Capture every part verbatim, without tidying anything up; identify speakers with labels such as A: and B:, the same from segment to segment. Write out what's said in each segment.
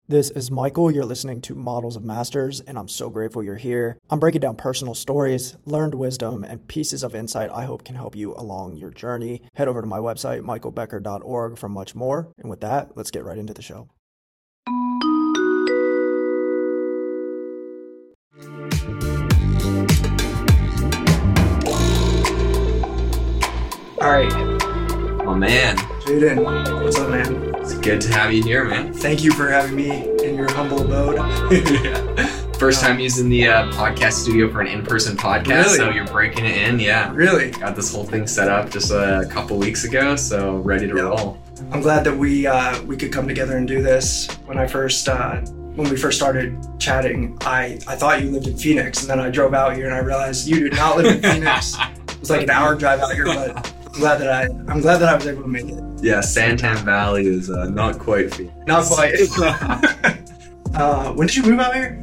A: This is Michael. You're listening to Models of Masters, and I'm so grateful you're here. I'm breaking down personal stories, learned wisdom, and pieces of insight I hope can help you along your journey. Head over to my website, michael becker dot org, for much more. And with that, let's get right into the show. All right.
B: Oh, man.
A: Jaden, what's up, man?
B: It's good to have you here, man.
A: Thank you for having me in your humble abode.
B: Yeah. First time using the uh, podcast studio for an in-person podcast,
A: Really?
B: So you're breaking it in, yeah.
A: Really?
B: Got this whole thing set up just a couple weeks ago, so ready to
A: Yeah.
B: roll.
A: I'm glad that we uh, we could come together and do this. When I first uh, when we first started chatting, I, I thought you lived in Phoenix, and then I drove out here and I realized you do not live in Phoenix. It was like an hour drive out here, but I'm glad that I I'm glad that I was able to make it.
B: Yeah, Santan Valley is uh, not quite Phoenix.
A: Not quite. uh, when did you move out here?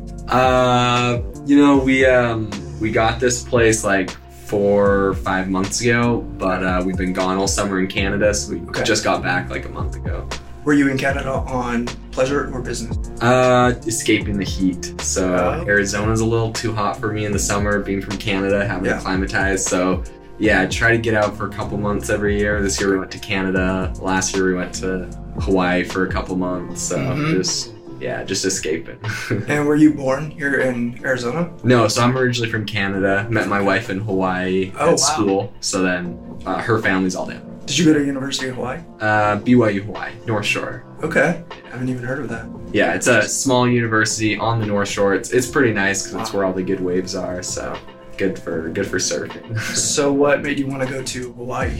B: Uh, you know, we um we got this place like four or five months ago, but uh, we've been gone all summer in Canada, so we
A: Okay.
B: just got back like a month ago.
A: Were you in Canada on pleasure or business?
B: Uh, escaping the heat. So
A: Oh.
B: Arizona's a little too hot for me in the summer, being from Canada, having
A: Yeah.
B: to acclimatize. So yeah, I try to get out for a couple months every year. This year we went to Canada. Last year we went to Hawaii for a couple months. So
A: Mhm.
B: just, yeah, just escaping.
A: And were you born here in Arizona?
B: No, so I'm originally from Canada. Met my wife in Hawaii
A: Oh, wow.
B: at school. So then uh, her family's all down.
A: Did you go to University of Hawaii?
B: Uh, B Y U Hawaii, North Shore.
A: Okay. I haven't even heard of that.
B: Yeah, it's a small university on the North Shore. It's it's pretty nice because it's
A: Wow.
B: where all the good waves are. So good for good for surfing.
A: So what made you want to go to Hawaii?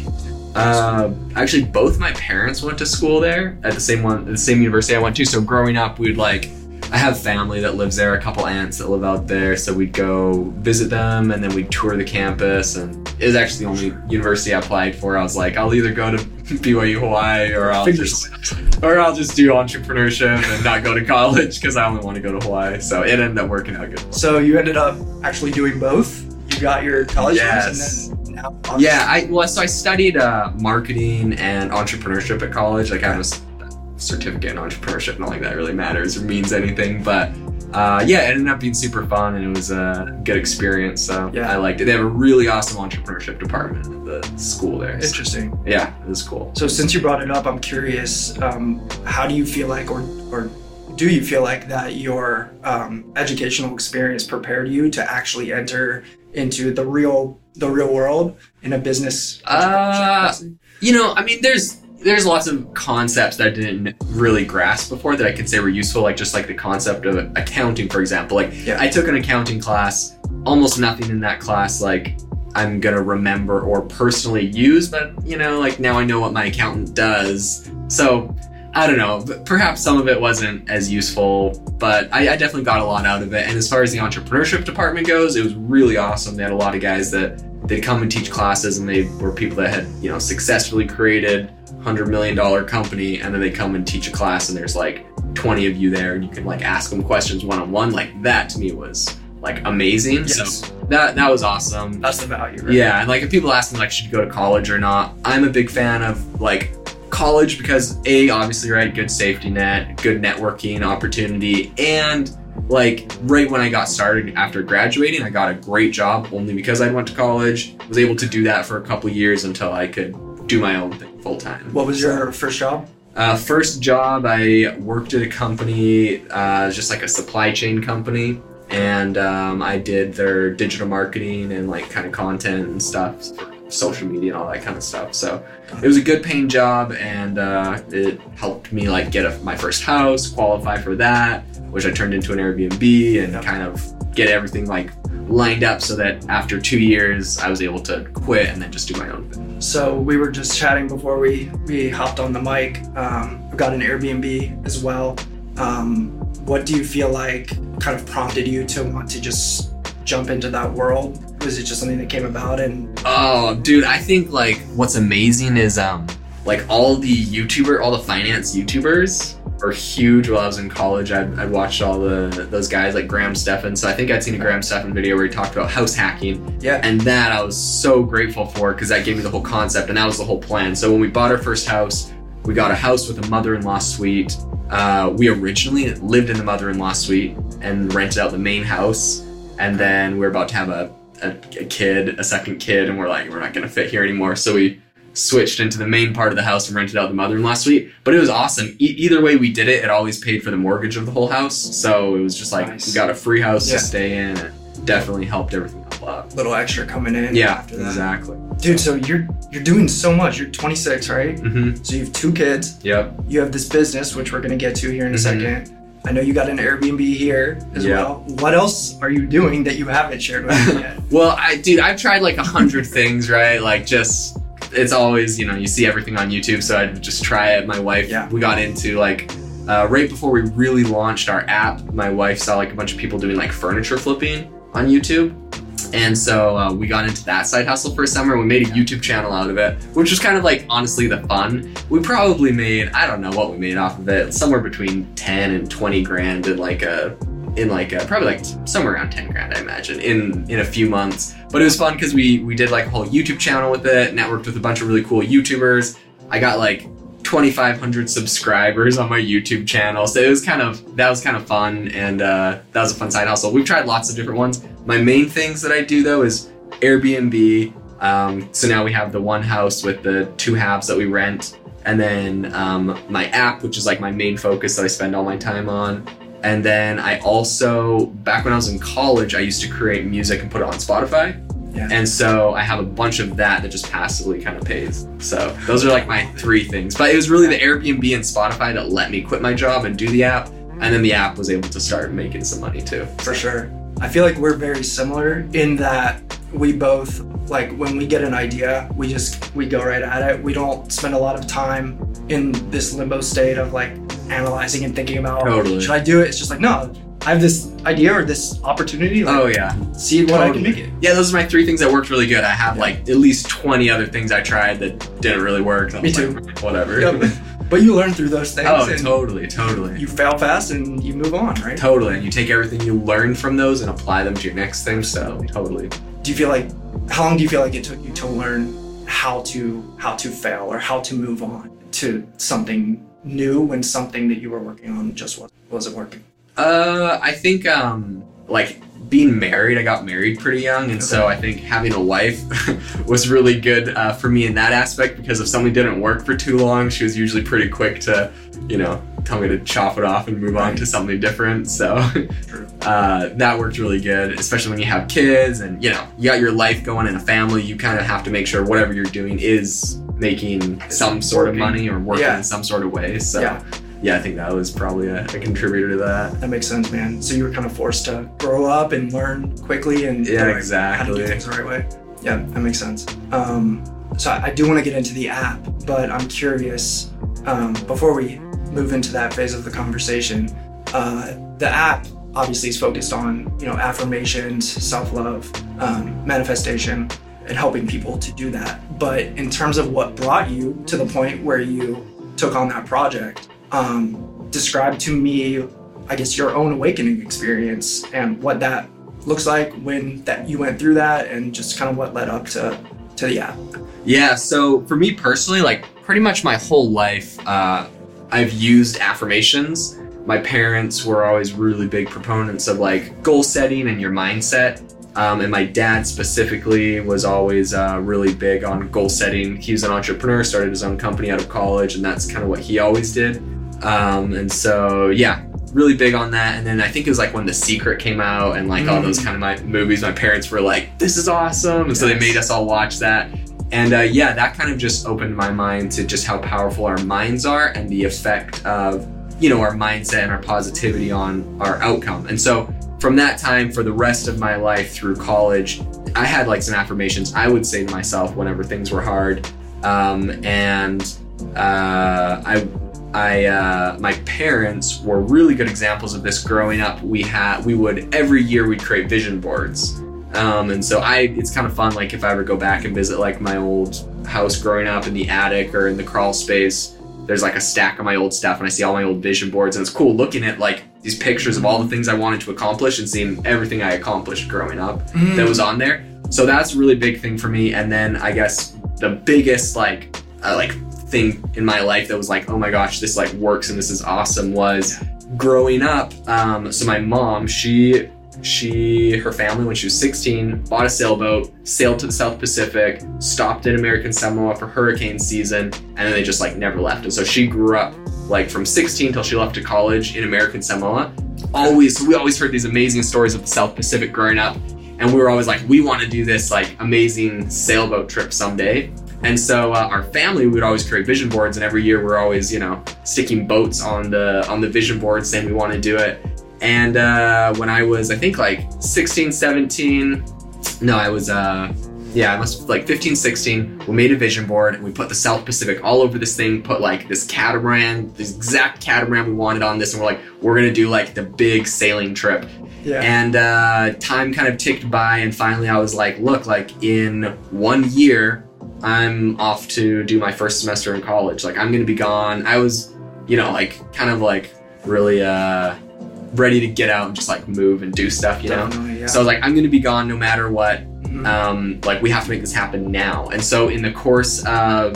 B: uh, actually, both my parents went to school there at the same one, the same university I went to. So growing up, we'd like, I have family that lives there, a couple aunts that live out there. So we'd go visit them, and then we'd tour the campus. And it was actually the only university I applied for. I was like, I'll either go to B Y U Hawaii or I'll
A: Fingers
B: just or I'll just do entrepreneurship and not go to college because I only want to go to Hawaii. So it ended up working out good.
A: So you ended up actually doing both? You got your college
B: Yes.
A: degrees and then now
B: Yeah, I well, so I studied uh, marketing and entrepreneurship at college. Like I have a s- certificate in entrepreneurship. Not like that really matters or means anything, but uh, yeah, it ended up being super fun and it was a good experience. So
A: Yeah.
B: I liked it. They have a really awesome entrepreneurship department at the school there. So,
A: Interesting.
B: yeah, it was cool.
A: So since you brought it up, I'm curious, um, how do you feel like, or or do you feel like that your um, educational experience prepared you to actually enter into the real the real world in a business?
B: Uh, You know, I mean, there's there's lots of concepts that I didn't really grasp before that I could say were useful, like just like the concept of accounting, for example. Like
A: Yeah.
B: I took an accounting class, almost nothing in that class like I'm gonna remember or personally use, but you know, like now I know what my accountant does. So I don't know, but perhaps some of it wasn't as useful, but I, I definitely got a lot out of it. And as far as the entrepreneurship department goes, it was really awesome. They had a lot of guys that they'd come and teach classes, and they were people that had, you know, successfully created one hundred million dollars company, and then they come and teach a class, and there's like twenty of you there, and you can like ask them questions one-on-one. Like that to me was like amazing.
A: Yes.
B: So that that was awesome.
A: That's the value, right?
B: Yeah, and like if people ask me like should you go to college or not, I'm a big fan of like college because A, obviously, right, good safety net, good networking opportunity, and like right when I got started after graduating, I got a great job only because I went to college. Was able to do that for a couple years until I could do my own thing full time.
A: What was your first job?
B: Uh, first job, I worked at a company, uh, just like a supply chain company, and um, I did their digital marketing and like kind of content and stuff for social media and all that kind of stuff. So it was a good paying job, and uh, it helped me like get a, my first house, qualify for that, which I turned into an Airbnb, and
A: Yep.
B: kind of get everything like lined up so that after two years I was able to quit and then just do my own thing.
A: So we were just chatting before we, we hopped on the mic. Um, I've got an Airbnb as well. Um, what do you feel like kind of prompted you to want to just jump into that world? Was it just something that came about? And
B: Oh, dude, I think like what's amazing is um like all the YouTuber, all the finance YouTubers are huge. While I was in college, I'd, I'd watched all the those guys like Graham Stephan. So I think I'd seen a Graham Stephan video where he talked about house hacking.
A: yeah,
B: And that I was so grateful for because that gave me the whole concept and that was the whole plan. So when we bought our first house, We got a house with a mother-in-law suite. Uh, we originally lived in the mother-in-law suite and rented out the main house. And then we were about to have a, a, a kid, a second kid, and we're like, we're not going to fit here anymore. So we switched into the main part of the house and rented out the mother-in-law suite. But it was awesome. E- either way we did it, it always paid for the mortgage of the whole house. So it was just like,
A: Nice.
B: we got a free house
A: Yeah.
B: to stay in. And definitely helped everything up a lot.
A: Little extra coming in.
B: Yeah,
A: after that.
B: exactly.
A: Dude, so you're you're doing so much. You're twenty-six, right?
B: Mm-hmm.
A: So you have two kids.
B: Yep.
A: You have this business, which we're gonna get to here in a
B: Mhm.
A: second. I know you got an Airbnb here as
B: Yeah.
A: well. What else are you doing that you haven't shared with me yet?
B: Well, I dude, I've tried like a hundred things, right? Like just it's always, you know, you see everything on YouTube, so I'd just try it. My wife,
A: Yeah.
B: we got into like uh, right before we really launched our app, my wife saw like a bunch of people doing like furniture flipping on YouTube. And so uh, we got into that side hustle for a summer. We made a YouTube channel out of it, which was kind of like honestly the fun. We probably made, I don't know what we made off of it, somewhere between ten and twenty grand in like a, in like a, probably like somewhere around ten grand, I imagine, in in a few months. But it was fun because we we did like a whole YouTube channel with it, networked with a bunch of really cool YouTubers. I got like twenty-five hundred subscribers on my YouTube channel, so it was kind of that was kind of fun, and uh, that was a fun side hustle. We've tried lots of different ones. My main things that I do though is Airbnb. Um, so now we have the one house with the two halves that we rent, and then um, my app, which is like my main focus that I spend all my time on. And then I also, back when I was in college, I used to create music and put it on Spotify.
A: Yeah.
B: And so I have a bunch of that that just passively kind of pays. So those are like my three things. But it was really the Airbnb and Spotify that let me quit my job and do the app. And then the app was able to start making some money too.
A: For sure. I feel like we're very similar in that we both, like when we get an idea, we just, we go right at it. We don't spend a lot of time in this limbo state of like analyzing and thinking about,
B: Totally.
A: should I do it? It's just like, no, I have this idea or this opportunity. Like,
B: Oh yeah.
A: see what I can
B: Totally.
A: make it.
B: Yeah, those are my three things that worked really good. I have like at least twenty other things I tried that didn't really work. I
A: Me
B: was
A: too.
B: like, whatever.
A: Yep. But you learn through those things.
B: Oh,
A: and
B: totally, totally.
A: You fail fast and you move on, right?
B: Totally, and you take everything you learn from those and apply them to your next thing, so totally.
A: Do you feel like, how long do you feel like it took you to learn how to how to fail or how to move on to something new when something that you were working on just wasn't, wasn't working?
B: Uh, I think, um, like, being married, I got married pretty young, and so I think having a wife was really good uh, for me in that aspect, because if something didn't work for too long, she was usually pretty quick to, you know, tell me to chop it off and move on
A: Right.
B: to something different, so
A: True.
B: uh, that worked really good, especially when you have kids and, you know, you got your life going in a family, you kind of have to make sure whatever you're doing is making some sort of
A: working.
B: money or working
A: Yeah.
B: in some sort of way, so
A: Yeah.
B: yeah, I think that was probably a, a contributor to that.
A: That makes sense, man. So you were kind of forced to grow up and learn quickly and
B: Yeah,
A: like, how to do
B: exactly.
A: things the right way. Yeah, that makes sense. Um, so I I do want to get into the app, but I'm curious, um, before we move into that phase of the conversation, uh, the app obviously is focused on, you know, affirmations, self-love, um, manifestation, and helping people to do that. But in terms of what brought you to the point where you took on that project, um, describe to me, I guess, your own awakening experience and what that looks like when that you went through that, and just kind of what led up to to the app.
B: Yeah, so for me personally, like pretty much my whole life, uh, I've used affirmations. My parents were always really big proponents of like goal setting and your mindset. Um, and my dad specifically was always uh, really big on goal setting. He was an entrepreneur, started his own company out of college, and that's kind of what he always did. Um, and so, yeah, really big on that. And then I think it was like when The Secret came out and like all those kind of my movies, my parents were like, this is awesome. And so they
A: Yes.
B: made us all watch that. And uh, yeah, that kind of just opened my mind to just how powerful our minds are and the effect of, you know, our mindset and our positivity on our outcome. And so from that time, for the rest of my life through college, I had like some affirmations I would say to myself whenever things were hard. Um, and uh, I, I, uh, my parents were really good examples of this growing up. We had, we would, every year we'd create vision boards. Um, and so I, it's kind of fun, like if I ever go back and visit like my old house growing up in the attic or in the crawl space, there's like a stack of my old stuff and I see all my old vision boards, and it's cool looking at like these pictures of all the things I wanted to accomplish and seeing everything I accomplished growing up
A: Mm.
B: that was on there. So that's a really big thing for me. And then I guess the biggest like, uh, like thing in my life that was like, oh my gosh, this like works and this is awesome was growing up. Um, so my mom, she, she, her family, when she was sixteen, bought a sailboat, sailed to the South Pacific, stopped in American Samoa for hurricane season, and then they just like never left. And so she grew up like from sixteen till she left to college in American Samoa. Always, we always heard these amazing stories of the South Pacific growing up. And we were always like, we want to do this like amazing sailboat trip someday. And so uh, our family, we would always create vision boards, and every year we're always, you know, sticking boats on the on the vision board saying we want to do it. And uh, when I was, I think like sixteen, seventeen, no, I was, uh, yeah, I must like fifteen, sixteen, we made a vision board and we put the South Pacific all over this thing, put like this catamaran, this exact catamaran we wanted on this, and we're like, we're going to do like the big sailing trip.
A: Yeah.
B: And uh, time kind of ticked by, and finally I was like, look, like in one year, I'm off to do my first semester in college. Like I'm going to be gone. I was, you know, like kind of like really uh, ready to get out and just like move and do stuff, you know?
A: Definitely, yeah.
B: So I was like, I'm going to be gone no matter what.
A: Mm-hmm.
B: Um, like we have to make this happen now. And so in the course of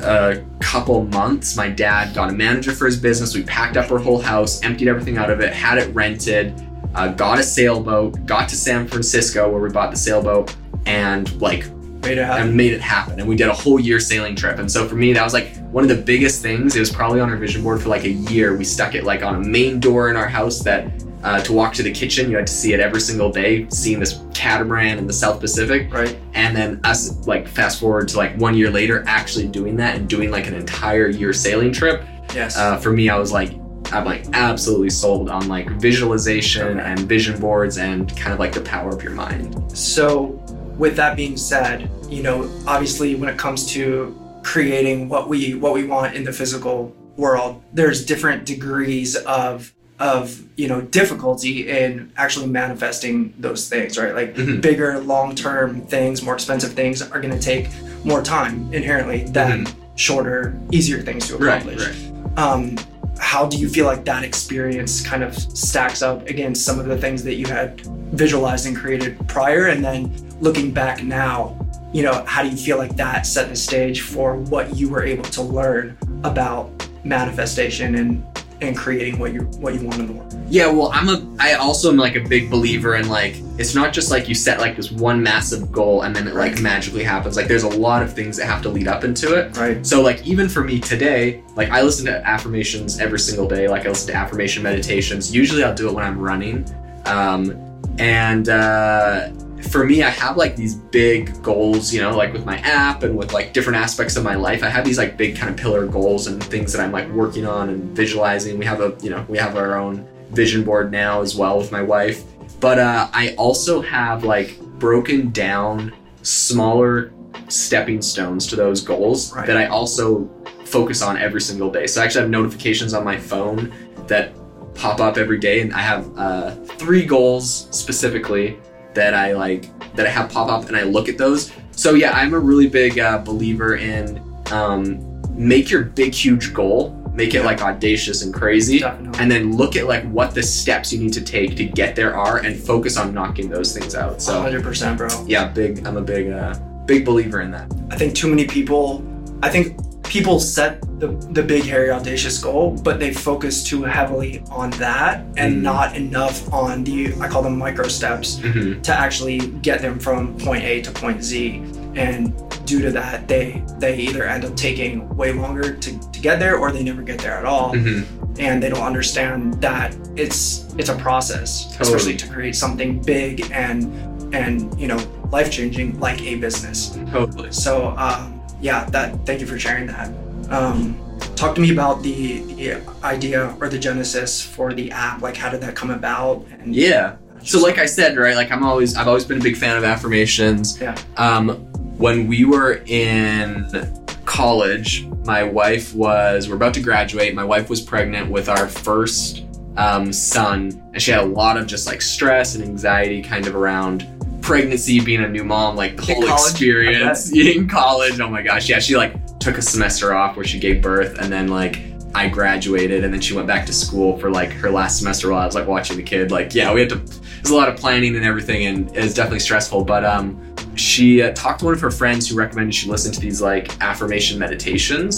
B: a couple months, my dad got a manager for his business. We packed up our whole house, emptied everything out of it, had it rented, uh, got a sailboat, got to San Francisco where we bought the sailboat, and like
A: made it happen.
B: and made it happen. And we did a whole year sailing trip. And so for me, that was like one of the biggest things. It was probably on our vision board for like a year. We stuck it like on a main door in our house that uh, to walk to the kitchen, you had to see it every single day, seeing this catamaran in the South Pacific.
A: Right.
B: And then us like fast forward to like one year later, actually doing that and doing like an entire year sailing trip.
A: Yes.
B: Uh, for me, I was like, I'm like absolutely sold on like visualization
A: Okay.
B: and vision boards and kind of like the power of your mind.
A: So with that being said, you know, obviously when it comes to creating what we what we want in the physical world, there's different degrees of of you know difficulty in actually manifesting those things, right? Like
B: Mhm.
A: bigger, long-term things, more expensive things are going to take more time inherently than
B: Mhm.
A: shorter, easier things to accomplish.
B: Right, right.
A: Um, how do you feel like that experience kind of stacks up against some of the things that you had visualized and created prior? And then looking back now, you know, how do you feel like that set the stage for what you were able to learn about manifestation and and creating what you what you want in the world?
B: Yeah, well, I'm a, I also am like a big believer in like, it's not just like you set like this one massive goal and then it like magically happens. Like there's a lot of things that have to lead up into it.
A: Right.
B: So like even for me today, like I listen to affirmations every single day. Like I listen to affirmation meditations. Usually I'll do it when I'm running. Um, and uh, for me, I have like these big goals, you know, like with my app and with like different aspects of my life. I have these like big kind of pillar goals and things that I'm like working on and visualizing. We have a, you know, we have our own vision board now as well with my wife. But uh, I also have like broken down smaller stepping stones to those goals
A: Right.
B: that I also focus on every single day. So I actually have notifications on my phone that pop up every day, and I have uh, three goals specifically that I like that I have pop up, and I look at those. So yeah, I'm a really big uh, believer in um, make your big huge goal, make it like audacious and crazy,
A: Definitely.
B: and then look at like what the steps you need to take to get there are, and focus on knocking those things out. So
A: one hundred percent, bro.
B: yeah, big. I'm a big uh, big believer in that.
A: I think too many people, I think people set the, the big, hairy, audacious goal, but they focus too heavily on that and
B: Mm.
A: not enough on the, I call them micro steps,
B: Mm-hmm.
A: to actually get them from point A to point Z. And due to that, they they either end up taking way longer to, to get there, or they never get there at all.
B: Mm-hmm.
A: And they don't understand that it's it's a process,
B: Totally.
A: especially to create something big and and you know life-changing like a business.
B: Totally.
A: So um, yeah, that thank you for sharing that. Um, talk to me about the, the idea or the genesis for the app. Like, how did that come about? And
B: Yeah. So like I said, right, like I'm always, I've always been a big fan of affirmations.
A: Yeah.
B: Um, when we were in college, my wife was, we're about to graduate. My wife was pregnant with our first um, son, and she had a lot of just like stress and anxiety kind of around pregnancy, being a new mom, like the
A: In
B: whole
A: college,
B: experience in college. Oh my gosh. Yeah. She like took a semester off where she gave birth, and then like I graduated, and then she went back to school for like her last semester while I was like watching the kid. Like, yeah, we had to, there's a lot of planning and everything, and it was definitely stressful. But um, she uh, talked to one of her friends who recommended she listen to these like affirmation meditations.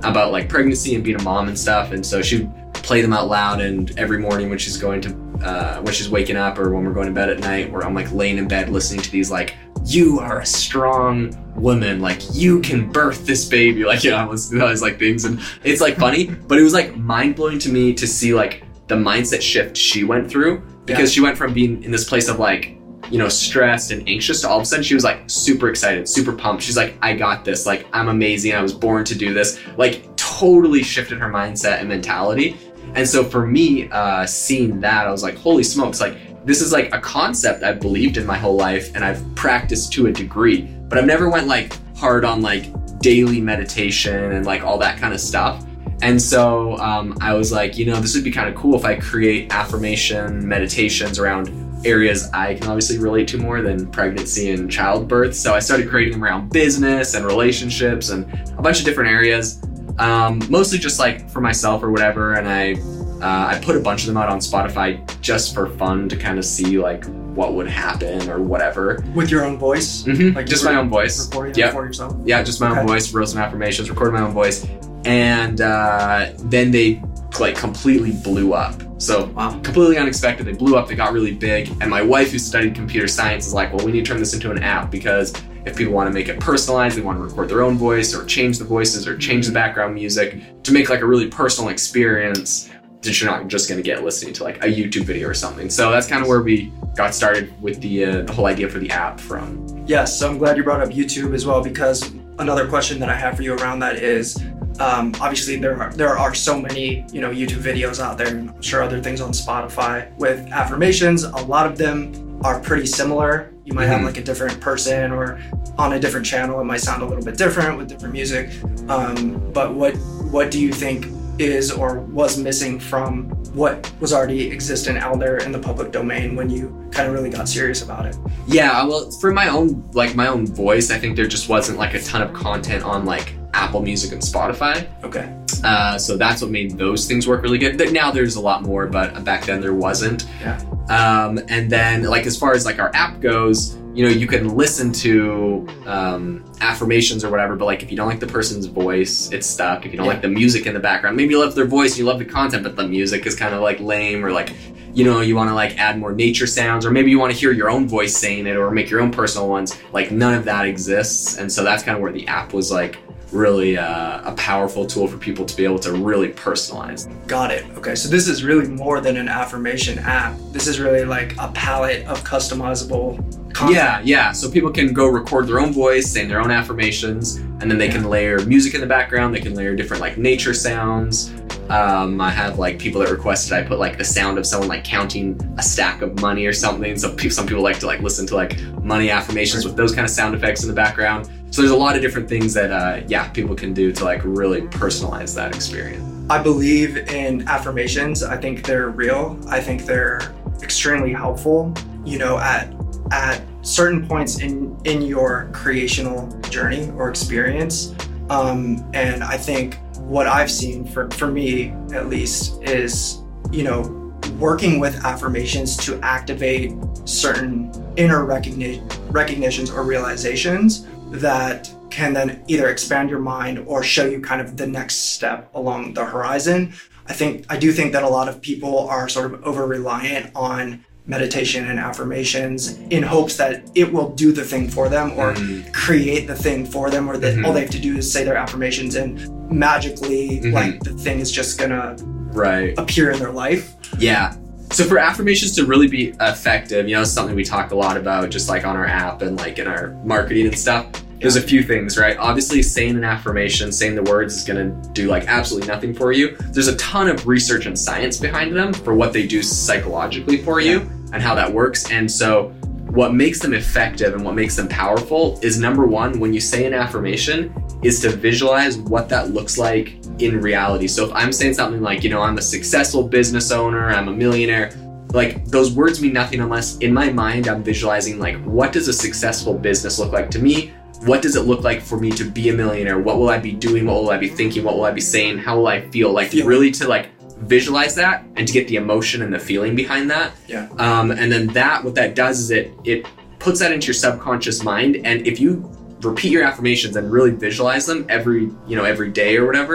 B: about like pregnancy and being a mom and stuff. And so she'd play them out loud, and every morning when she's going to, uh, when she's waking up or when we're going to bed at night, where I'm like laying in bed listening to these like, you are a strong woman, like you can birth this baby, like, you know, I was, I was like things, and it's like funny, but it was like mind blowing to me to see like the mindset shift she went through, because yeah. she went from being in this place of like, you know, stressed and anxious to all of a sudden she was like super excited, super pumped. She's like, I got this, like I'm amazing, I was born to do this, like totally shifted her mindset and mentality. And so for me, uh, seeing that, I was like, holy smokes, like this is like a concept I've believed in my whole life and I've practiced to a degree, but I've never went like hard on like daily meditation and like all that kind of stuff. And so um, I was like, you know, this would be kind of cool if I create affirmation meditations around areas I can obviously relate to more than pregnancy and childbirth. So I started creating them around business and relationships and a bunch of different areas, um, mostly just like for myself or whatever. And I uh, I put a bunch of them out on Spotify just for fun to kind of see like what would happen or whatever.
A: With your own voice?
B: Mm-hmm. Like just my own voice.
A: Recording yep. for yourself?
B: Yeah, just my okay. own voice, wrote some affirmations, recorded my own voice. And uh, then they like completely blew up. So wow. completely unexpected. They blew up, they got really big. And my wife, who studied computer science, is like, well, we need to turn this into an app, because if people want to make it personalized, they want to record their own voice or change the voices or change the background music to make like a really personal experience that you're not just going to get listening to like a YouTube video or something. So that's kind of where we got started with the, uh, the whole idea for the app from.
A: Yes, so I'm glad you brought up YouTube as well, because another question that I have for you around that is, Um, obviously there are there are so many, you know, YouTube videos out there, and I'm sure other things on Spotify with affirmations. A lot of them are pretty similar. You might mm-hmm. have like a different person, or on a different channel it might sound a little bit different with different music. Um, but what what do you think is or was missing from what was already existent out there in the public domain when you kind of really got serious about it?
B: Yeah, well, for my own like my own voice, I think there just wasn't like a ton of content on like Apple Music and Spotify.
A: Okay.
B: Uh, so that's what made those things work really good. Now there's a lot more, but back then there wasn't.
A: Yeah.
B: Um, and then like as far as like our app goes, you know, you can listen to um, affirmations or whatever, but like if you don't like the person's voice, it's stuck. If you don't yeah. like the music in the background, maybe you love their voice, you love the content, but the music is kind of like lame, or like, you know, you want to like add more nature sounds, or maybe you want to hear your own voice saying it or make your own personal ones. Like none of that exists. And so that's kind of where the app was like really uh, a powerful tool for people to be able to really personalize.
A: Got it. Okay, so this is really more than an affirmation app. This is really like a palette of customizable content.
B: Yeah, yeah. So people can go record their own voice, saying their own affirmations, and then they can layer music in the background. They can layer different like nature sounds. Um, I have like people that requested I put like the sound of someone like counting a stack of money or something. So pe- some people like to like listen to like money affirmations with those kind of sound effects in the background. So there's a lot of different things that, uh, yeah, people can do to like really personalize that experience.
A: I believe in affirmations. I think they're real. I think they're extremely helpful, you know, at at certain points in, in your creational journey or experience. Um, and I think what I've seen for, for me, at least, is, you know, working with affirmations to activate certain inner recogni- recognitions or realizations that can then either expand your mind or show you kind of the next step along the horizon. I think, I do think that a lot of people are sort of over-reliant on meditation and affirmations in hopes that it will do the thing for them, or mm-hmm. create the thing for them, or that mm-hmm. all they have to do is say their affirmations and magically mm-hmm. like the thing is just gonna
B: right.
A: appear in their life.
B: Yeah. So for affirmations to really be effective, you know, it's something we talk a lot about just like on our app and like in our marketing and stuff. There's a few things, right? Obviously, saying an affirmation, saying the words is going to do like absolutely nothing for you. There's a ton of research and science behind them for what they do psychologically for you and how that works. And so what makes them effective and what makes them powerful is, number one, when you say an affirmation, is to visualize what that looks like in reality. So if I'm saying something like, you know, I'm a successful business owner, I'm a millionaire, like those words mean nothing unless in my mind I'm visualizing like, what does a successful business look like to me? What does it look like for me to be a millionaire? What will I be doing? What will I be thinking? What will I be saying? How will I feel? Like feel. really to like visualize that and to get the emotion and the feeling behind that.
A: Yeah.
B: Um, and then that, what that does is it it puts that into your subconscious mind. And if you repeat your affirmations and really visualize them every, you know, every day or whatever,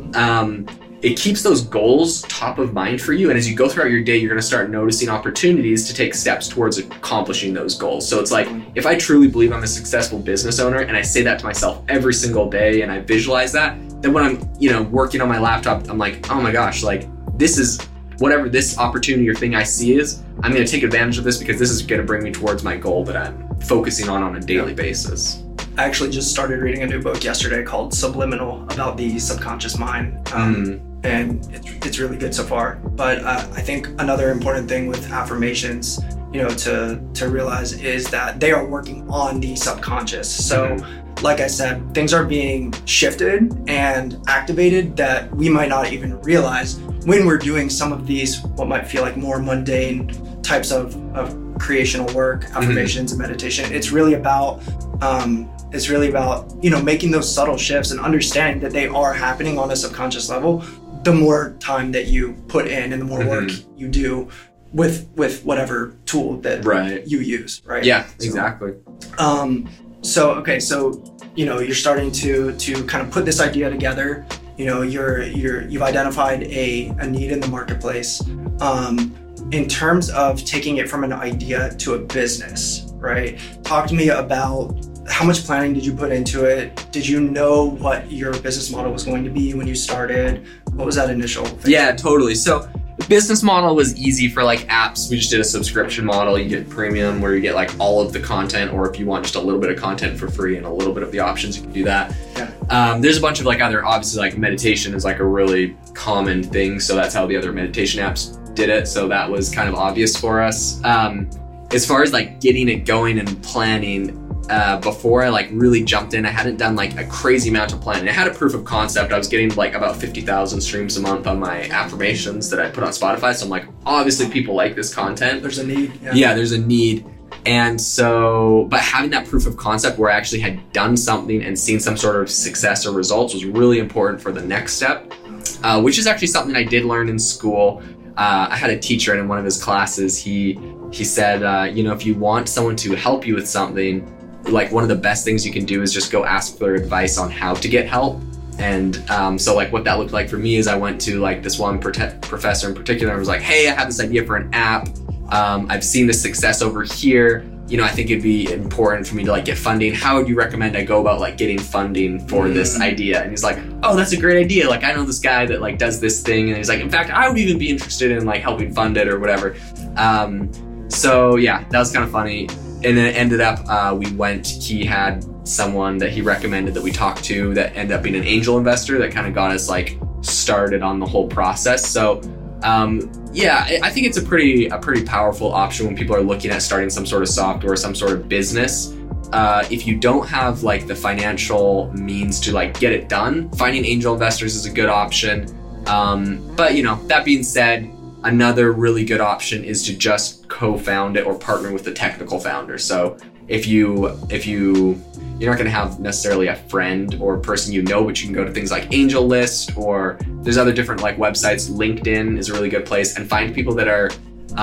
B: um, it keeps those goals top of mind for you. And as you go throughout your day, you're going to start noticing opportunities to take steps towards accomplishing those goals. So it's like, if I truly believe I'm a successful business owner and I say that to myself every single day and I visualize that, then when I'm, you know, working on my laptop, I'm like, oh my gosh, like this is whatever this opportunity or thing I see is, I'm going to take advantage of this because this is going to bring me towards my goal that I'm focusing on on a daily basis.
A: I actually just started reading a new book yesterday called Subliminal about the subconscious mind. Um,
B: Mm.
A: And it's, it's really good so far. But uh, I think another important thing with affirmations, you know, to, to realize is that they are working on the subconscious. So
B: Mhm.
A: like I said, things are being shifted and activated that we might not even realize when we're doing some of these, what might feel like more mundane types of, of creational work, affirmations and meditation. It's really about, um, it's really about, you know, making those subtle shifts and understanding that they are happening on a subconscious level. The more time that you put in and the more work
B: Mhm.
A: you do with, with whatever tool that
B: Right.
A: you use, right?
B: Yeah,
A: So,
B: exactly.
A: um, so, okay, so, you know, you're starting to, to kind of put this idea together. You know, you're, you're, you've identified a, a need in the marketplace. Um, in terms of taking it from an idea to a business, right? Talk to me about how much planning did you put into it? Did you know what your business model was going to be when you started? What was that initial thing?
B: Yeah, totally. So the business model was easy for like apps. We just did a subscription model. You get premium where you get like all of the content, or if you want just a little bit of content for free and a little bit of the options, you can do that.
A: Yeah.
B: Um, there's a bunch of like other, obviously like meditation is like a really common thing. So that's how the other meditation apps did it. So that was kind of obvious for us. Um, as far as like getting it going and planning, Uh, before I like really jumped in, I hadn't done like a crazy amount of planning. I had a proof of concept. I was getting like about fifty thousand streams a month on my affirmations that I put on Spotify. So I'm like, obviously people like this content.
A: There's a need. Yeah.
B: Yeah, there's a need. And so, but having that proof of concept where I actually had done something and seen some sort of success or results was really important for the next step, uh, which is actually something I did learn in school. Uh, I had a teacher, and in one of his classes, he, he said, uh, you know, if you want someone to help you with something, like one of the best things you can do is just go ask for advice on how to get help. And um, so like what that looked like for me is I went to like this one prote- professor in particular and was like, hey, I have this idea for an app. Um, I've seen the success over here. You know, I think it'd be important for me to like get funding. How would you recommend I go about like getting funding for mm. this idea? And he's like, oh, that's a great idea. Like, I know this guy that like does this thing. And he's like, in fact, I would even be interested in like helping fund it or whatever. Um, so yeah, that was kind of funny. And then it ended up, uh, we went, he had someone that he recommended that we talked to that ended up being an angel investor that kind of got us like started on the whole process. So um, yeah, I think it's a pretty, a pretty powerful option when people are looking at starting some sort of software, some sort of business. Uh, if you don't have like the financial means to like get it done, finding angel investors is a good option. Um, but you know, that being said, another really good option is to just co-found it or partner with the technical founder. So if you, if you, you're not going to have necessarily a friend or a person you know, but you can go to things like AngelList, or there's other different like websites. LinkedIn is a really good place, and find people that are,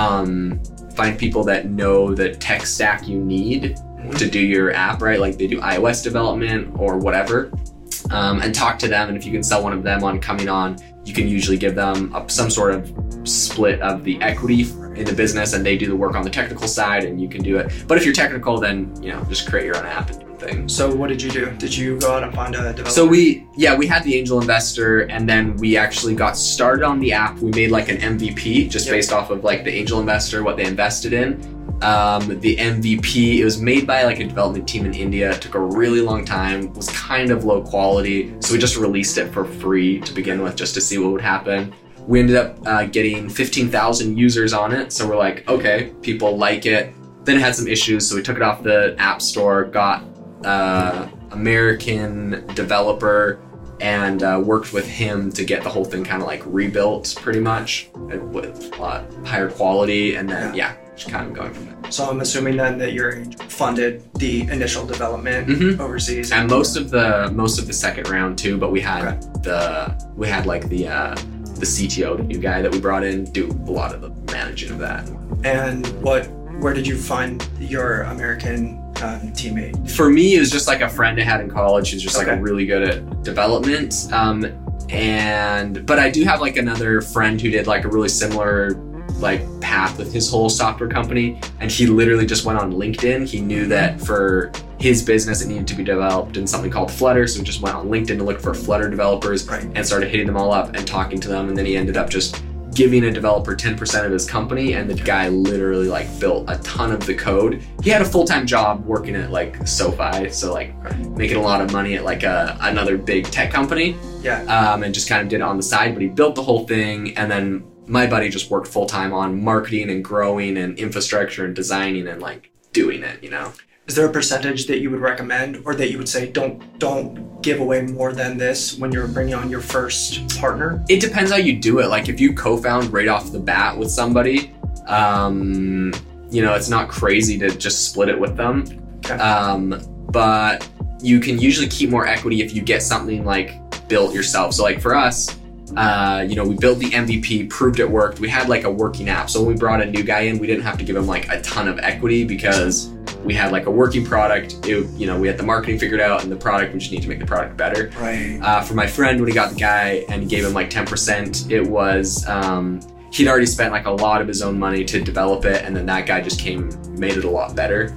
B: um, find people that know the tech stack you need to do your app, right? Like they do iOS development or whatever, um, and talk to them. And if you can sell one of them on coming on, you can usually give them a, some sort of split of the equity in the business, and they do the work on the technical side and you can do it. But if you're technical, then, you know, just create your own app and do things.
A: So what did you do? Did you go out and find a developer?
B: So we, yeah, we had the angel investor, and then we actually got started on the app. We made like an M V P just yep. based off of like the angel investor, what they invested in. Um, the M V P, it was made by like a development team in India. It took a really long time, was kind of low quality. So we just released it for free to begin with, just to see what would happen. We ended up uh, getting fifteen thousand users on it. So we're like, okay, people like it. Then it had some issues. So we took it off the app store, got uh, American developer, and uh, worked with him to get the whole thing kind of like rebuilt pretty much with a lot higher quality. And then, yeah. yeah Just kind of going from there.
A: So I'm assuming then that you're funded the initial development
B: mm-hmm.
A: overseas,
B: and most of the most of the second round too. But we had okay. the we had like the uh, the C T O, the new guy that we brought in, do a lot of the managing of that.
A: And what where did you find your American um, teammate?
B: For me, it was just like a friend I had in college who's just okay. like really good at development. Um, and but I do have like another friend who did like a really similar like path with his whole software company, and he literally just went on LinkedIn. He knew that for his business it needed to be developed in something called Flutter, so he just went on LinkedIn to look for Flutter developers
A: Right.
B: and started hitting them all up and talking to them, and then he ended up just giving a developer ten percent of his company, and the guy literally like built a ton of the code. He had a full-time job working at like SoFi, so like making a lot of money at like a, another big tech company,
A: Yeah.
B: um, and just kind of did it on the side, but he built the whole thing, and then my buddy just worked full-time on marketing and growing and infrastructure and designing and like doing it, you know?
A: Is there a percentage that you would recommend, or that you would say don't don't give away more than this when you're bringing on your first partner?
B: It depends how you do it. Like if you co-found right off the bat with somebody, um, you know, it's not crazy to just split it with them.
A: Okay.
B: Um, but you can usually keep more equity if you get something like built yourself. So like for us, uh, you know, we built the M V P, proved it worked. We had like a working app. So when we brought a new guy in, we didn't have to give him like a ton of equity because we had like a working product. It, you know, we had the marketing figured out and the product, we just need to make the product better.
A: Right.
B: Uh, for my friend, when he got the guy and gave him like ten percent, it was, um, he'd already spent like a lot of his own money to develop it. And then that guy just came, made it a lot better.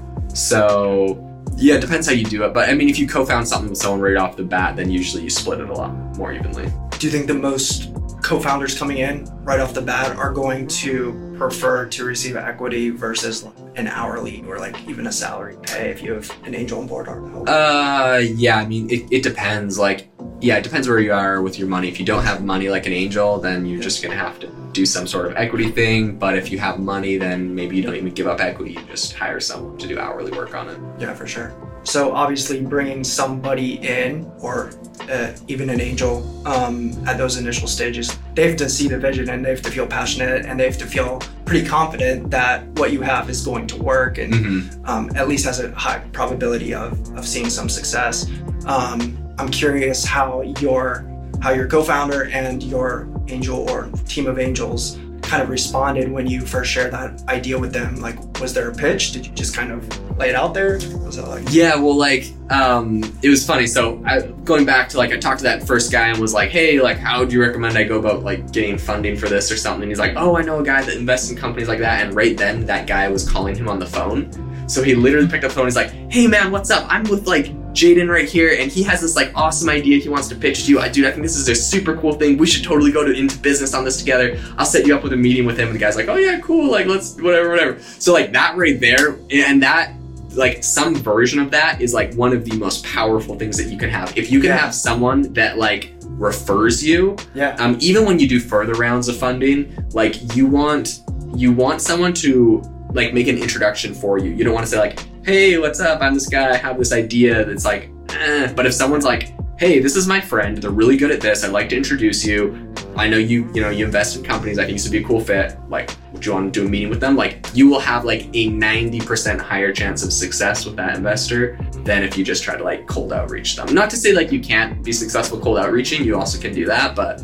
B: So yeah, it depends how you do it. But I mean, if you co-found something with someone right off the bat, then usually you split it a lot more evenly.
A: Do you think the most co-founders coming in right off the bat are going to prefer to receive equity versus an hourly or like even a salary pay if you have an angel on board or no?
B: Uh, yeah, I mean, it, it depends. Like, yeah, it depends where you are with your money. If you don't have money like an angel, then you're just going to have to do some sort of equity thing. But if you have money, then maybe you don't even give up equity. You just hire someone to do hourly work on it.
A: Yeah, for sure. So obviously bringing somebody in, or uh, even an angel, um, at those initial stages, they have to see the vision and they have to feel passionate and they have to feel pretty confident that what you have is going to work and
B: Mm-hmm.
A: um, at least has a high probability of, of seeing some success. Um, I'm curious how your how your co-founder and your angel or team of angels kind of responded when you first shared that idea with them. Like, was there a pitch? Did you just kind of lay it out there? Was it like...
B: Yeah, well, like, um, it was funny. So I, going back to like, I talked to that first guy and was like, hey, like, how do you recommend I go about like getting funding for this or something? And he's like, oh, I know a guy that invests in companies like that. And right then that guy was calling him on the phone. So he literally picked up the phone. He's like, hey man, what's up? I'm with like Jaden right here, and he has this like awesome idea he wants to pitch to you. I dude, I think this is a super cool thing. We should totally go to into business on this together. I'll set you up with a meeting with him. And the guy's like, oh yeah, cool. Like let's whatever, whatever. So like that right there, and that like some version of that is like one of the most powerful things that you can have. If you can
A: Yeah.
B: have someone that like refers you,
A: Yeah.
B: um, even when you do further rounds of funding, like you want you want someone to like make an introduction for you. You don't want to say like, hey, what's up? I'm this guy. I have this idea that's like, eh. But if someone's like, hey, this is my friend. They're really good at this. I'd like to introduce you. I know you, you know, you invest in companies. I think this would be a cool fit. Like, would you want to do a meeting with them? Like, you will have like a ninety percent higher chance of success with that investor than if you just try to like cold outreach them. Not to say like you can't be successful cold outreaching. You also can do that, but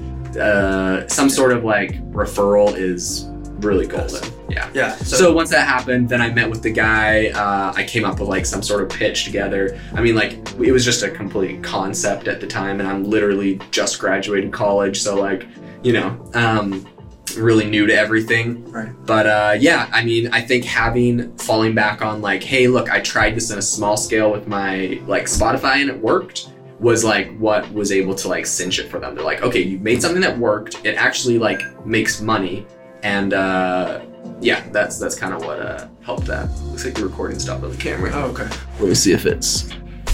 B: uh, some sort of like referral is really golden. Yeah.
A: Yeah.
B: So, once that happened, then I met with the guy. Uh, I came up with like some sort of pitch together. I mean, like it was just a complete concept at the time, and I'm literally just graduated college, so like, you know, um, really new to everything.
A: Right.
B: But uh, yeah, I mean, I think having falling back on like, hey, look, I tried this in a small scale with my like Spotify and it worked, was like what was able to like cinch it for them. They're like, okay, you made something that worked. It actually like makes money. And uh, yeah, that's that's kind of what uh, helped that. Looks like the recording stopped on the camera.
A: Oh, okay.
B: Let me see if it's...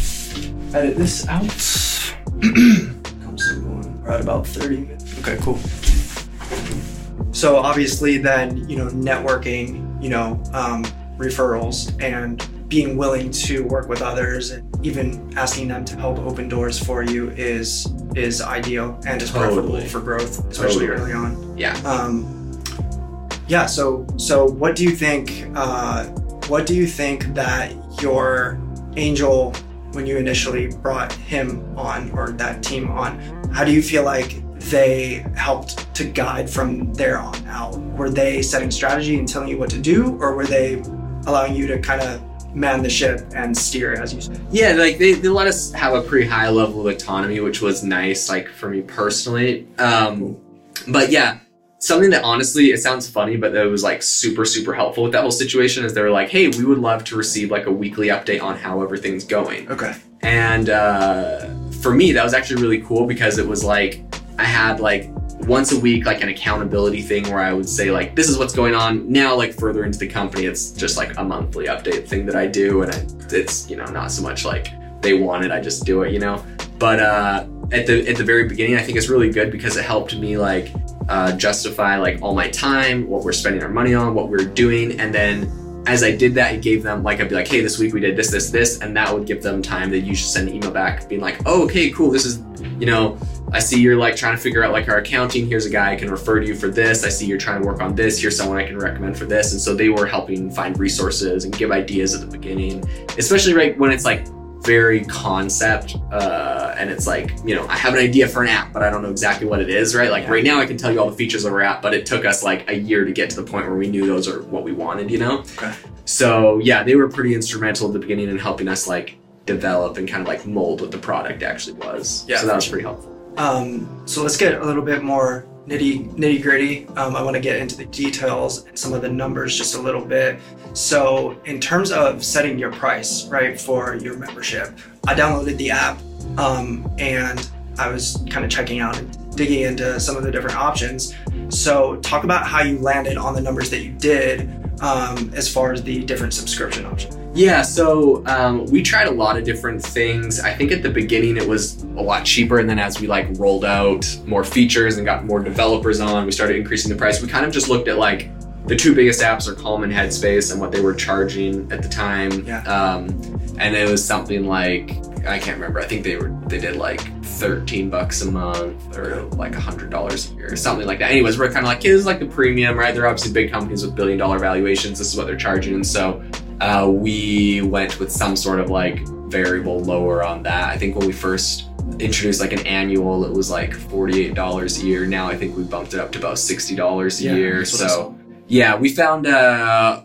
A: Edit this out. We're at about thirty minutes. Okay, cool. So obviously then, you know, networking, you know, um, referrals and being willing to work with others and even asking them to help open doors for you is is ideal and is preferable
B: Totally.
A: for growth, especially
B: Totally.
A: early on.
B: Yeah.
A: Um, yeah. So, so what do you think? Uh, what do you think that your angel, when you initially brought him on or that team on, how do you feel like they helped to guide from there on out? Were they setting strategy and telling you what to do, or were they allowing you to kind of man the ship and steer, as you said.
B: Yeah, like they, they let us have a pretty high level of autonomy, which was nice, like for me personally. Um, but yeah, something that honestly, it sounds funny, but that was like super, super helpful with that whole situation is they were like, hey, we would love to receive like a weekly update on how everything's going.
A: Okay.
B: And uh, for me, that was actually really cool because it was like, I had like once a week, like an accountability thing where I would say like, this is what's going on now, like further into the company, it's just like a monthly update thing that I do. And I, it's, you know, not so much like they want it, I just do it, you know? But uh, at the at the very beginning, I think it's really good because it helped me like uh, justify like all my time, what we're spending our money on, what we're doing. And then as I did that, it gave them like, I'd be like, hey, this week we did this, this, this, and that would give them time that you should send an email back being like, oh, okay, cool. This is, you know, I see you're like trying to figure out like our accounting. Here's a guy I can refer to you for this. I see you're trying to work on this. Here's someone I can recommend for this. And so they were helping find resources and give ideas at the beginning, especially right when it's like very concept uh, and it's like, you know, I have an idea for an app, but I don't know exactly what it is, right? Like right now I can tell you all the features of our app, but it took us like a year to get to the point where we knew those are what we wanted, you know?
A: Okay.
B: So yeah, they were pretty instrumental at the beginning in helping us like develop and kind of like mold what the product actually was.
A: Yeah,
B: so that was pretty helpful.
A: Um, so let's get a little bit more nitty nitty gritty. Um, I want to get into the details and some of the numbers just a little bit. So in terms of setting your price, right, for your membership, I downloaded the app um, and I was kind of checking out and digging into some of the different options. So talk about how you landed on the numbers that you did um, as far as the different subscription options.
B: Yeah, so um, we tried a lot of different things. I think at the beginning it was a lot cheaper, and then as we like rolled out more features and got more developers on, we started increasing the price. We kind of just looked at like the two biggest apps are Calm and Headspace and what they were charging at the time.
A: Yeah.
B: Um, and it was something like, I can't remember. I think they were they did like thirteen bucks a month or like a hundred dollars a year or something like that. Anyways, we're kind of like, hey, this is like the premium, right? They're obviously big companies with billion dollar valuations. This is what they're charging, and so uh, we went with some sort of like variable lower on that. I think when we first introduced like an annual, it was like forty-eight dollars a year. Now I think we bumped it up to about sixty dollars a
A: yeah,
B: year. So yeah, we found uh,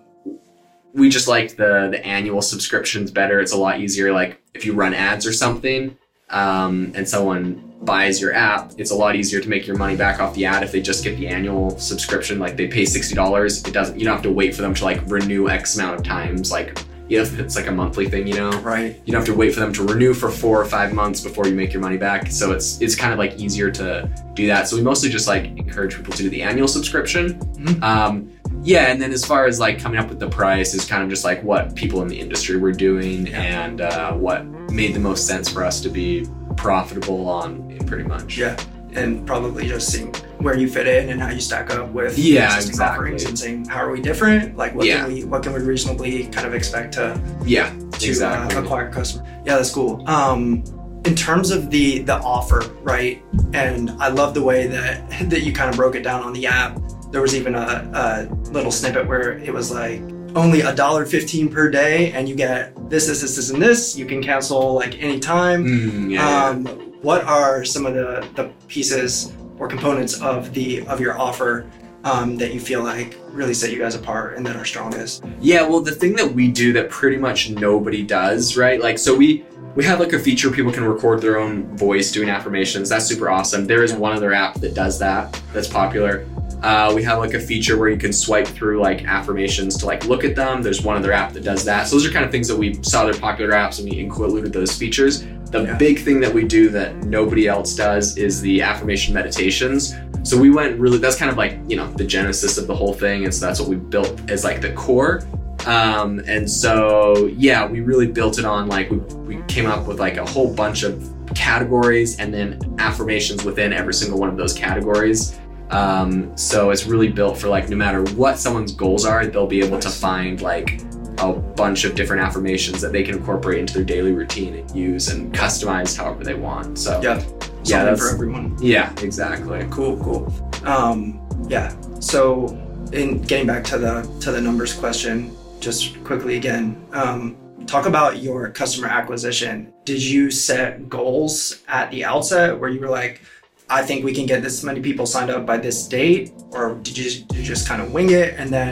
B: we just liked the the annual subscriptions better. It's a lot easier. Like if you run ads or something um, and someone buys your app, it's a lot easier to make your money back off the ad if they just get the annual subscription. Like they pay sixty dollars. It doesn't, you don't have to wait for them to like renew X amount of times. Like if it's like a monthly thing, you know,
A: right?
B: You don't have to wait for them to renew for four or five months before you make your money back. So it's it's kind of like easier to do that. So we mostly just like encourage people to do the annual subscription.
A: Mm-hmm.
B: Um, yeah, and then as far as like coming up with the price is kind of just like what people in the industry were doing
A: yeah.
B: and uh, what made the most sense for us to be profitable on, pretty much.
A: Yeah, and probably just seeing where you fit in and how you stack up with
B: yeah,
A: existing
B: exactly.
A: offerings and saying how are we different? Like what
B: yeah.
A: can we what can we reasonably kind of expect to
B: yeah
A: to
B: exactly.
A: uh, acquire customers? Yeah, that's cool. Um, in terms of the the offer, right? And I love the way that that you kind of broke it down on the app. There was even a, a little snippet where it was like only a dollar fifteen per day, and you get this, this, this, this, and this. You can cancel like anytime.
B: Mm, yeah,
A: um,
B: yeah.
A: What are some of the, the pieces or components of the of your offer um, that you feel like really set you guys apart and that are strongest?
B: Yeah, well, the thing that we do that pretty much nobody does, right? Like, so we we have like a feature people can record their own voice doing affirmations. That's super awesome. There is one other app that does that. That's popular. Uh, we have like a feature where you can swipe through like affirmations to like look at them. There's one other app that does that. So those are kind of things that we saw they're popular apps and we included those features. The
A: yeah.
B: big thing that we do that nobody else does is the affirmation meditations. So we went really, that's kind of like, you know, the genesis of the whole thing. And so that's what we built as like the core. Um, and so, yeah, we really built it on like, we, we came up with like a whole bunch of categories and then affirmations within every single one of those categories. Um, so it's really built for like, no matter what someone's goals are, they'll be able to find like a bunch of different affirmations that they can incorporate into their daily routine and use and customize however they want. So
A: yeah,
B: yeah, that's
A: for everyone.
B: Yeah, exactly.
A: Cool, cool. Um, yeah. So in getting back to the to the numbers question, just quickly again, um, talk about your customer acquisition. Did you set goals at the outset where you were like, I think we can get this many people signed up by this date, or did you, did you just kind of wing it? And then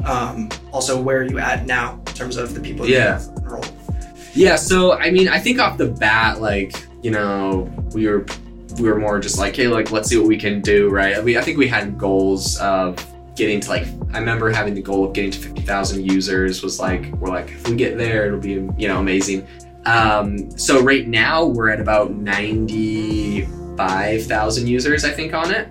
A: um, also where are you at now in terms of the people
B: Yeah.
A: that you've enrolled?
B: Yeah, so I mean, I think off the bat, like, you know, we were we were more just like, hey, like, let's see what we can do, right? I mean, I think we had goals of getting to like, I remember having the goal of getting to fifty thousand users was like, we're like, if we get there, it'll be, you know, amazing. Um, so right now we're at about ninety-five thousand users, I think, on it.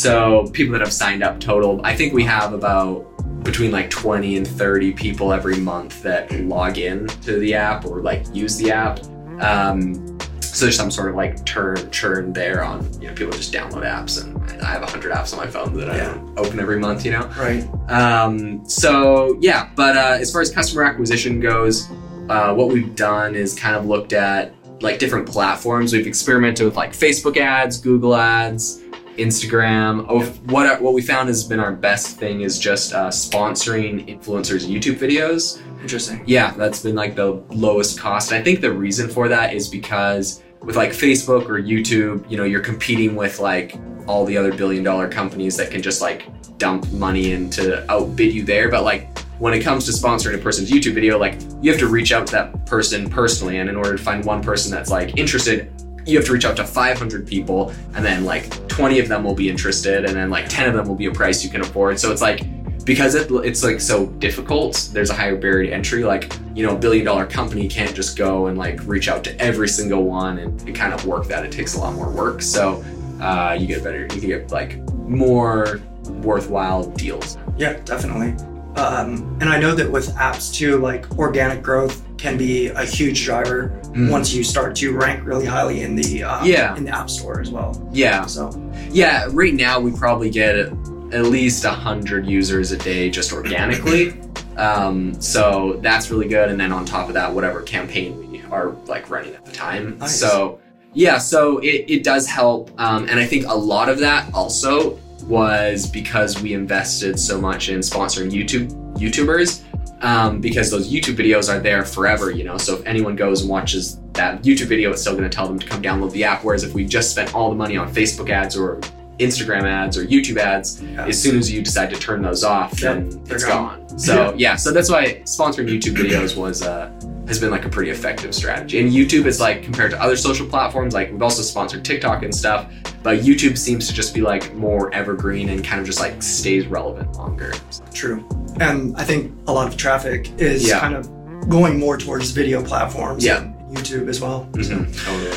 B: So people that have signed up total, I think we have about between like twenty and thirty people every month that log in to the app or like use the app. Um, so there's some sort of like turn churn there on, you know, people just download apps, and I have a hundred apps on my phone that I
A: Yeah.
B: don't open every month, you know?
A: Right.
B: Um, so yeah, but uh, as far as customer acquisition goes, uh, what we've done is kind of looked at like different platforms. We've experimented with like Facebook ads, Google ads, Instagram. Oh, what what we found has been our best thing is just uh, sponsoring influencers' YouTube videos.
A: Interesting.
B: Yeah, that's been like the lowest cost. And I think the reason for that is because with like Facebook or YouTube, you know, you're competing with like all the other billion dollar companies that can just like dump money in to outbid you there. But like when it comes to sponsoring a person's YouTube video, like you have to reach out to that person personally. And in order to find one person that's like interested, you have to reach out to five hundred people, and then like twenty of them will be interested, and then like ten of them will be a price you can afford. So it's like, because it, it's like so difficult, there's a higher barrier to entry. Like, you know, a billion dollar company can't just go and like reach out to every single one and, and kind of work that. It takes a lot more work. So uh, you get better, you can get like more worthwhile deals.
A: Yeah, definitely. Um, and I know that with apps too, like organic growth can be a huge driver mm. once you start to rank really highly in the uh,
B: yeah.
A: in the app store as well.
B: Yeah.
A: So
B: yeah, right now we probably get at least a hundred users a day just organically. Um, so that's really good. And then on top of that, whatever campaign we are like running at the time.
A: Nice.
B: So yeah, so it, it does help. Um, and I think a lot of that also was because we invested so much in sponsoring YouTube YouTubers, um, because those YouTube videos are there forever, you know. So if anyone goes and watches that YouTube video, it's still going to tell them to come download the app. Whereas if we just spent all the money on Facebook ads or Instagram ads or YouTube ads, yeah. as soon as you decide to turn those off,
A: yeah,
B: then it's
A: gone.
B: gone. So yeah. yeah, so that's why sponsoring YouTube videos was uh, has been like a pretty effective strategy. And YouTube is like, compared to other social platforms, like we've also sponsored TikTok and stuff, but YouTube seems to just be like more evergreen and kind of just like stays relevant longer. So.
A: True. And I think a lot of traffic is
B: yeah.
A: kind of going more towards video platforms
B: yeah.
A: and YouTube as well.
B: Mm-hmm.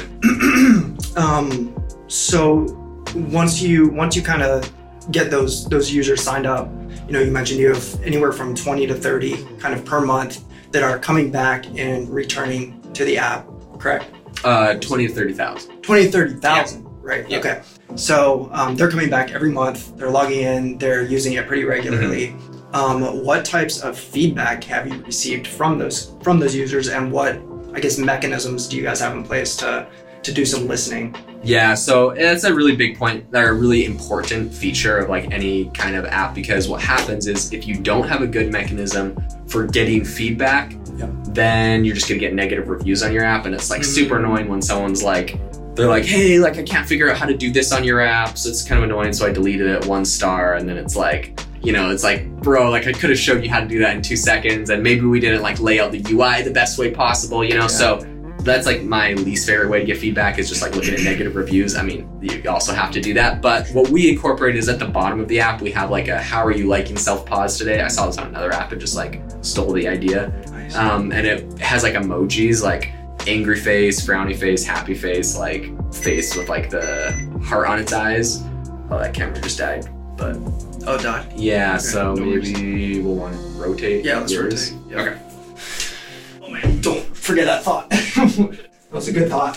A: So. Totally. um, so once you once you kind of get those those users signed up, you know, you mentioned you have anywhere from twenty to thirty kind of per month that are coming back and returning to the app, correct?
B: Uh, twenty to thirty thousand.
A: twenty to thirty thousand,
B: yeah.
A: right?
B: Yeah.
A: Okay. So um, they're coming back every month. They're logging in. They're using it pretty regularly. Mm-hmm. Um, what types of feedback have you received from those from those users, and what, I guess, mechanisms do you guys have in place to to do some listening?
B: Yeah, so that's a really big point. They're a really important feature of like any kind of app, because what happens is if you don't have a good mechanism for getting feedback,
A: yep.
B: then you're just gonna get negative reviews on your app, and it's like mm-hmm. super annoying when someone's like, they're like, hey, like I can't figure out how to do this on your app, so it's kind of annoying, so I deleted it one star, and then it's like, you know, it's like, bro, like I could have showed you how to do that in two seconds, and maybe we didn't like lay out the U I the best way possible, you know, yeah. so that's like my least favorite way to get feedback, is just like looking at negative reviews. I mean, you also have to do that, but what we incorporate is at the bottom of the app, we have like a, how are you liking self-pause today? I saw this on another app and just like stole the idea.
A: Nice.
B: Um, and it has like emojis, like angry face, frowny face, happy face, like face with like the heart on its eyes. Oh, that camera just died, but.
A: Oh, died?
B: Yeah,
A: okay,
B: so
A: no
B: maybe we'll want to rotate.
A: Yeah, let's
B: yours.
A: rotate. Yeah.
B: Okay.
A: Oh man, don't forget that thought. That was a good thought.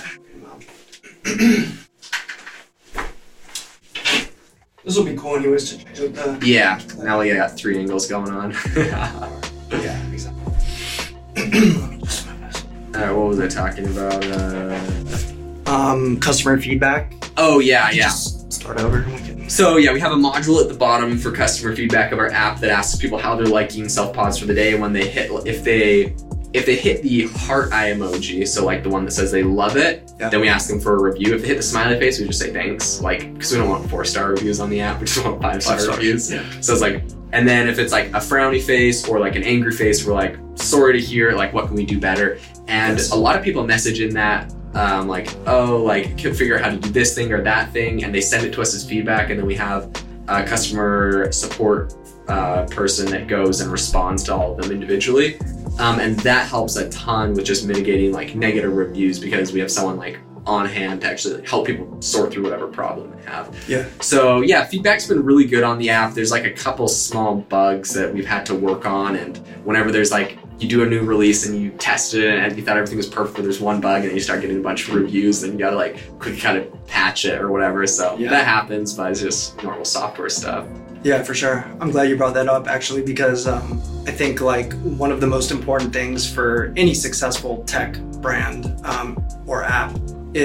A: This will be cool anyways to change up the...
B: Yeah, now we got three angles going on.
A: Yeah, exactly.
B: Alright, what was I talking about? Uh...
A: Um, customer feedback.
B: Oh, yeah, yeah.
A: Just start over. We can...
B: So, yeah, we have a module at the bottom for customer feedback of our app that asks people how they're liking self-pause for the day. When they hit, if they... If they hit the heart eye emoji, so like the one that says they love it, yeah. then we ask them for a review. If they hit the smiley face, we just say thanks, like, because we don't want four-star reviews on the app, we just want five-star
A: Five
B: reviews.
A: Yeah.
B: So it's like And then if it's like a frowny face or like an angry face, we're like, sorry to hear, like, what can we do better? And yes. a lot of people message in that, um, like, oh, like, can figure out how to do this thing or that thing. And they send it to us as feedback. And then we have a customer support uh, person that goes and responds to all of them individually. Um, and that helps a ton with just mitigating like negative reviews, because we have someone like on hand to actually help people sort through whatever problem they have.
A: Yeah.
B: So yeah, feedback's been really good on the app. There's like a couple small bugs that we've had to work on, and whenever there's like, you do a new release and you tested it and you thought everything was perfect, but there's one bug and then you start getting a bunch of reviews, then you gotta like quickly kind of patch it or whatever. So yeah. that happens, but it's just normal software stuff.
A: Yeah, for sure. I'm glad you brought that up actually, because um, I think like one of the most important things for any successful tech brand um, or app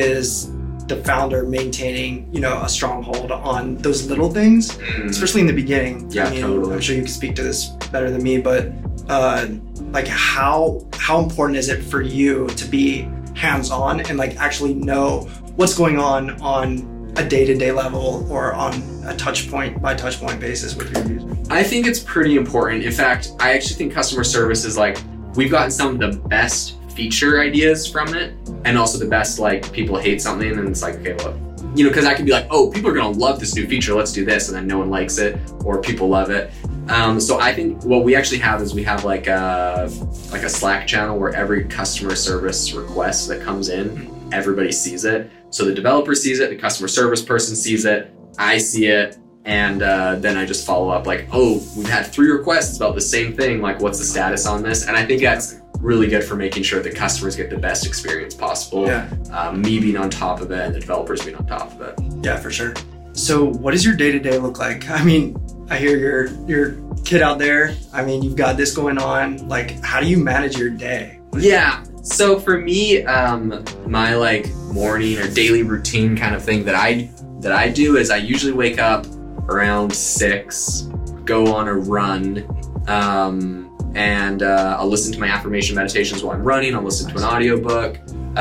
A: is the founder maintaining, you know, a stronghold on those little things, mm. especially in the beginning.
B: Yeah,
A: I mean,
B: totally.
A: I'm sure you can speak to this better than me, but uh, like how how important is it for you to be hands-on and like actually know what's going on on a day-to-day level or on a touch point by touch point basis with your user?
B: I think it's pretty important. In fact, I actually think customer service is like, we've gotten some of the best feature ideas from it, and also the best like people hate something and it's like, okay, well, you know, because I could be like, oh, people are gonna love this new feature, let's do this, and then no one likes it or people love it. Um, so I think what we actually have is we have like a like a Slack channel where every customer service request that comes in, everybody sees it. So the developer sees it, the customer service person sees it, I see it, and uh, then I just follow up like, oh, we've had three requests about the same thing, like what's the status on this? And I think that's really good for making sure that customers get the best experience possible.
A: Yeah.
B: Um, me being on top of it and the developers being on top of it.
A: Yeah, for sure. So what does your day-to-day look like? I mean, I hear you're, you're a kid out there. I mean, you've got this going on. Like, how do you manage your day?
B: Yeah. So for me, um, my like morning or daily routine kind of thing that I that I do is I usually wake up around six, go on a run, um, and uh, I'll listen to my affirmation meditations while I'm running. I'll listen to an audiobook,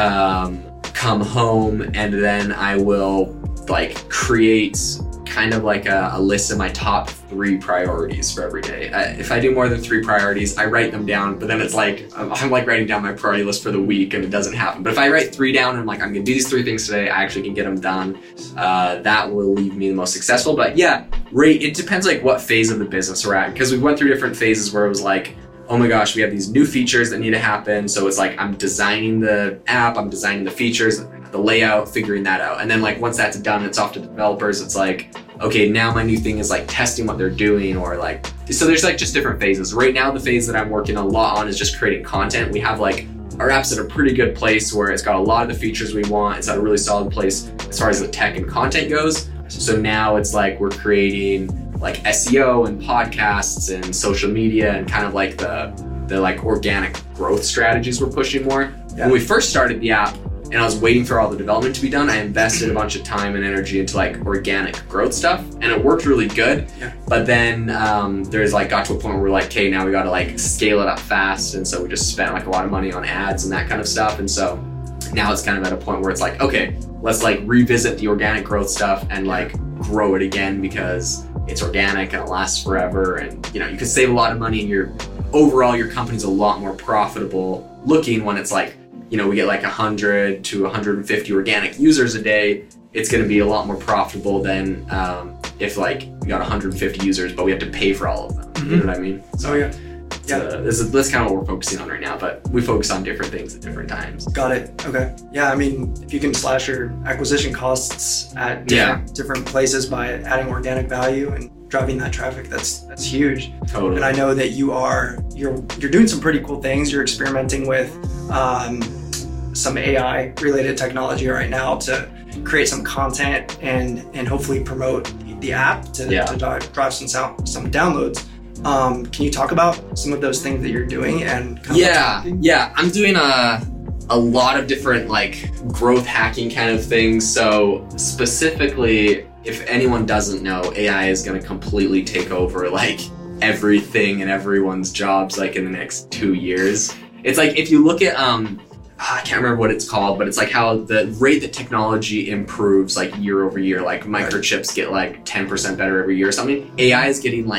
B: um, come home, and then I will like create kind of like a, a list of my top three priorities for every day. I, if I do more than three priorities, I write them down, but then it's like, I'm, I'm like writing down my priority list for the week and it doesn't happen. But if I write three down and I'm like, I'm gonna do these three things today, I actually can get them done. Uh, that will leave me the most successful. But yeah, right, it depends like what phase of the business we're at, because we went through different phases where it was like, oh my gosh, we have these new features that need to happen. So it's like, I'm designing the app, I'm designing the features, the layout, figuring that out. And then like, once that's done, it's off to the developers. It's like, okay, now my new thing is like testing what they're doing, or like, so there's like just different phases. Right now, the phase that I'm working a lot on is just creating content. We have like, our app's at a pretty good place where it's got a lot of the features we want. It's at a really solid place as far as the tech and content goes. So now it's like, we're creating like S E O and podcasts and social media and kind of like the, the like organic growth strategies we're pushing more. Yeah. When we first started the app, and I was waiting for all the development to be done, I invested a bunch of time and energy into like organic growth stuff, and it worked really good. Yeah. But then um, there's like got to a point where we're like, okay, now we got to like scale it up fast, and so we just spent like a lot of money on ads and that kind of stuff. And so now it's kind of at a point where it's like, okay, let's like revisit the organic growth stuff and like grow it again, because it's organic and it lasts forever, and you know, you can save a lot of money, and your overall your company's a lot more profitable looking when it's like, you know, we get like one hundred to one hundred fifty organic users a day. It's going to be a lot more profitable than um, if like we got one hundred fifty users, but we have to pay for all of them. Mm-hmm. You know what I mean?
A: So, oh yeah. Yeah.
B: Uh, this is, that's kind of what we're focusing on right now, but we focus on different things at different times.
A: Got it. Okay. Yeah, I mean, if you can slash your acquisition costs at different, yeah. different places by adding organic value and driving that traffic, that's that's huge.
B: Totally.
A: And I know that you are you're you're doing some pretty cool things. You're experimenting with um, some A I related technology right now to create some content and and hopefully promote the app to,
B: yeah.
A: to drive, drive some sound, some downloads. Um, can you talk about some of those things that you're doing and kind of
B: yeah yeah I'm doing a a lot of different like growth hacking kind of things. So specifically, if anyone doesn't know, A I is going to completely take over like everything and everyone's jobs like in the next two years. It's like if you look at um I can't remember what it's called, but it's like how the rate that technology improves like year over year, like microchips get like ten percent better every year or something. A I is getting like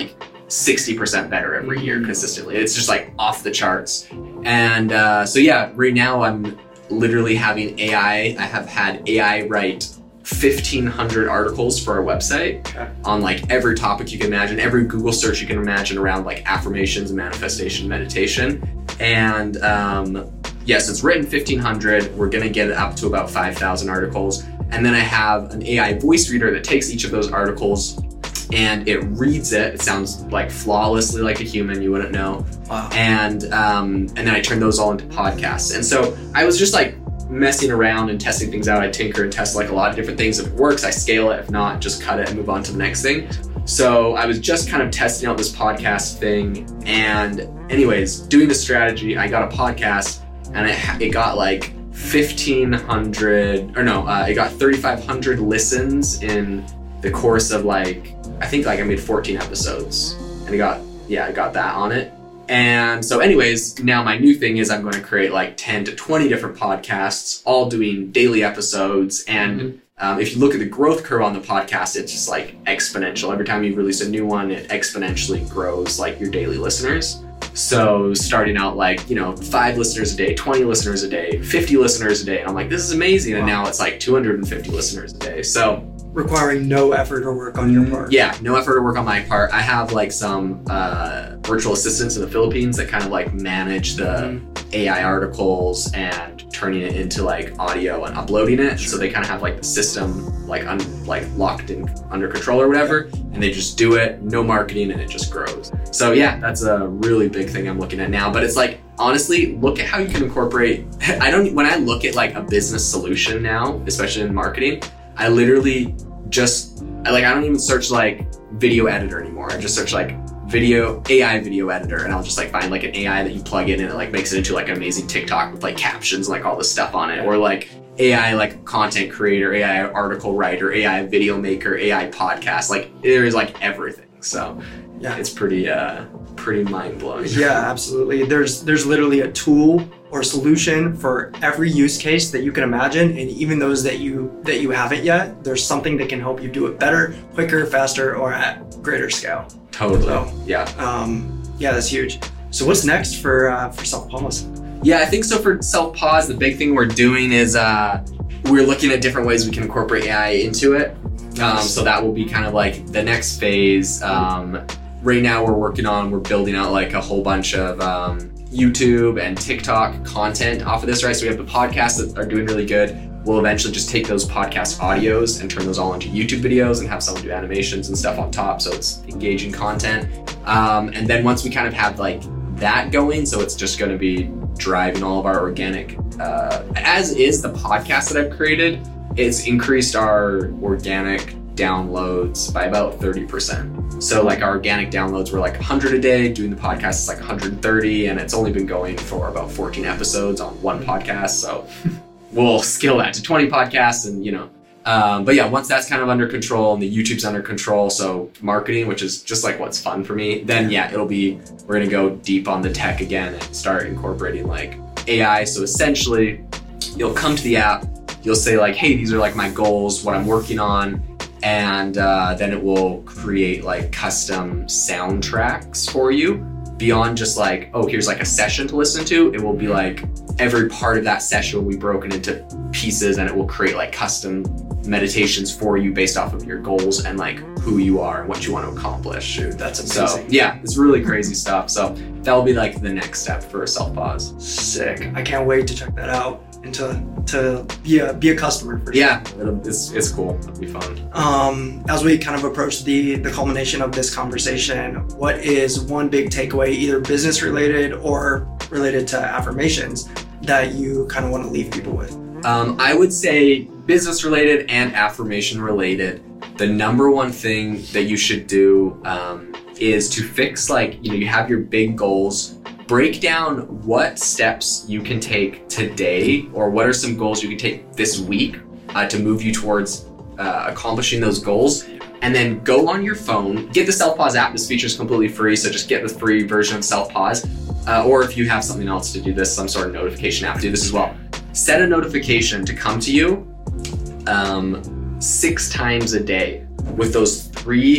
B: sixty percent better every year consistently. It's just like off the charts. And uh, so yeah, right now I'm literally having A I. I have had A I write fifteen hundred articles for our website okay. on like every topic you can imagine, every Google search you can imagine around like affirmations, manifestation, meditation. And um, yes, it's written fifteen hundred. We're gonna get it up to about five thousand articles. And then I have an A I voice reader that takes each of those articles and it reads it. It sounds like flawlessly like a human, you wouldn't know.
A: Wow.
B: And um, and then I turn those all into podcasts. And so I was just like messing around and testing things out. I tinker and test like a lot of different things. If it works, I scale it. If not, just cut it and move on to the next thing. So I was just kind of testing out this podcast thing. And anyways, doing the strategy, I got a podcast and it, it got like fifteen hundred, or no, uh, it got thirty-five hundred listens in the course of like, I think like I made fourteen episodes and I got, yeah, I got that on it. And so anyways, now my new thing is I'm going to create like ten to twenty different podcasts, all doing daily episodes. And mm-hmm. um, if you look at the growth curve on the podcast, it's just like exponential. Every time you release a new one, it exponentially grows like your daily listeners. So starting out like, you know, five listeners a day, twenty listeners a day, fifty listeners a day. And I'm like, this is amazing. And now it's like two hundred fifty listeners a day. So
A: requiring no effort or work on your part.
B: Yeah, no effort or work on my part. I have like some uh, virtual assistants in the Philippines that kind of like manage the mm-hmm. A I articles and turning it into like audio and uploading it. Sure. So they kind of have like the system like un- like locked in under control or whatever, and they just do it, no marketing, and it just grows. So yeah, that's a really big thing I'm looking at now. But it's like, honestly, look at how you can incorporate. I don't. When I look at like a business solution now, especially in marketing, I literally just, like, I don't even search like video editor anymore. I just search like video, A I video editor, and I'll just like find like an A I that you plug in and it like makes it into like an amazing TikTok with like captions, like all this stuff on it. Or like A I like content creator, A I article writer, A I video maker, A I podcast. Like there is like everything. So yeah, it's pretty, uh, pretty mind blowing.
A: Yeah, absolutely. There's, there's literally a tool or solution for every use case that you can imagine, and even those that you that you haven't yet, there's something that can help you do it better, quicker, faster, or at greater scale.
B: Totally.
A: So,
B: yeah.
A: Um, yeah, that's huge. So what's next for uh, for Self-Pause?
B: Yeah, I think so for Self-Pause, the big thing we're doing is uh, we're looking at different ways we can incorporate A I into it. Um, so that will be kind of like the next phase. Um, right now we're working on, we're building out like a whole bunch of um, YouTube and TikTok content off of this, right? So we have the podcasts that are doing really good. We'll eventually just take those podcast audios and turn those all into YouTube videos and have someone do animations and stuff on top, so it's engaging content. Um, and then once we kind of have like that going, so it's just going to be driving all of our organic, uh, as is the podcast that I've created, it's increased our organic downloads by about thirty percent. So like our organic downloads were like one hundred a day, doing the podcast is like one hundred thirty, and it's only been going for about fourteen episodes on one podcast. So we'll scale that to twenty podcasts and, you know, um, but yeah, once that's kind of under control and the YouTube's under control, so marketing, which is just like what's fun for me, then yeah, it'll be, we're going to go deep on the tech again and start incorporating like A I. So essentially you'll come to the app, you'll say like, hey, these are like my goals, what I'm working on. And uh, then it will create like custom soundtracks for you beyond just like, oh, here's like a session to listen to. It will be like every part of that session will be broken into pieces, and it will create like custom meditations for you based off of your goals and like who you are and what you want to accomplish.
A: Dude, that's amazing.
B: So yeah, it's really crazy stuff. So that'll be like the next step for Self-Pause.
A: Sick. I can't wait to check that out and to to be a be a customer for sure.
B: Yeah, it'll, it's it's cool. It'll be fun.
A: Um, as we kind of approach the the culmination of this conversation, what is one big takeaway, either business related or related to affirmations, that you kind of want to leave people with?
B: Um, I would say business related and affirmation related. The number one thing that you should do um, is to fix, like, you know, you have your big goals. Break down what steps you can take today, or what are some goals you can take this week uh, to move you towards uh, accomplishing those goals. And then go on your phone, get the Self-Pause app. This feature is completely free, so just get the free version of Self-Pause. Uh, or if you have something else to do this, some sort of notification app, do this as well. Set a notification to come to you um, six times a day with those three